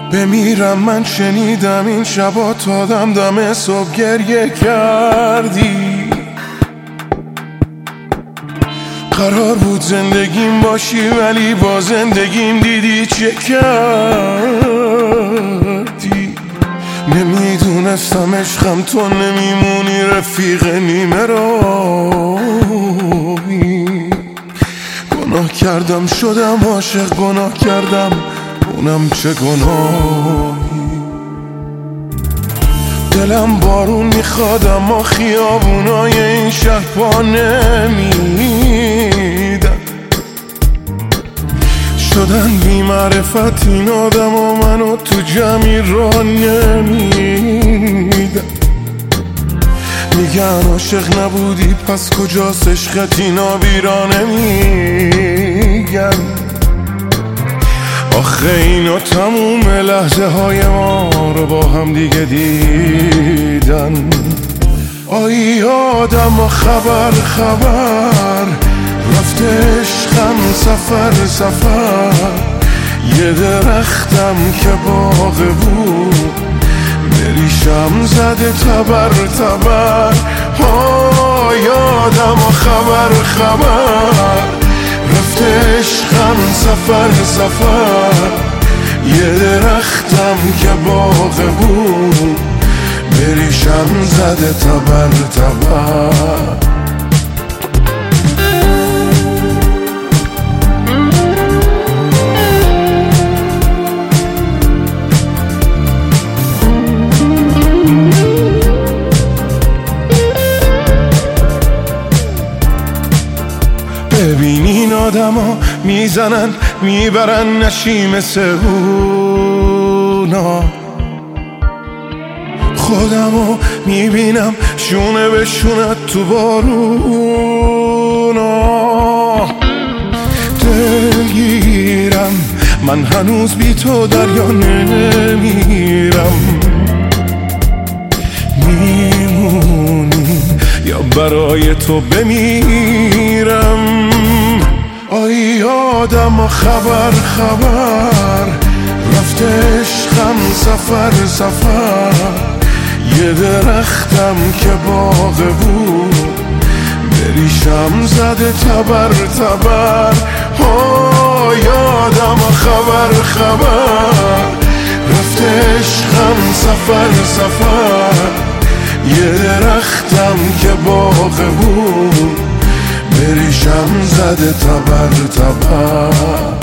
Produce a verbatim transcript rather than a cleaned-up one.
بمیرم من شنیدم این شبا تا دم دم صبح گریه کردی. قرار بود زندگیم باشی ولی با زندگیم دیدی چه کردی. نمیدونستم عشقم تو نمیمونی رفیق نیمه راهی. گناه کردم شدم عاشق، گناه کردم اونم چه گناهی. دلم بارون میخواد اما خیابونای این شهر پا نمیدن. شدن بی معرفت این آدم و منو تو جمعی را نمیدن. میگن عاشق نبودی پس کجاست عشقت، اینا بیرا نمیگن. آخه اینا تموم لحظه های ما رو با هم دیگه دیدن. آی آدم خبر خبر رفته عشقم سفر سفر. یه درختم که باغ بود بریشم زده تبر تبر. آی آدم خبر خبر رفته عشقم سفر سفر. یه درختم که باغ بود بریشم زده تبر تبر. ببین این آدم ها میزنن میبرن نشی مثل اونا. خودمو میبینم شونه به شونت تو بارونا. دلگیرم من هنوز بی تو دریا نمیرم. میمونی یا برای تو بمیرم. آی آدم خبر خبر رفته عشقم سفر سفر. یه درختم که باغ بود بریشم زده تبر تبر. آی آدم خبر خبر رفته عشقم سفر سفر. یه درختم که باغ بود بریشم زده تبر تبر.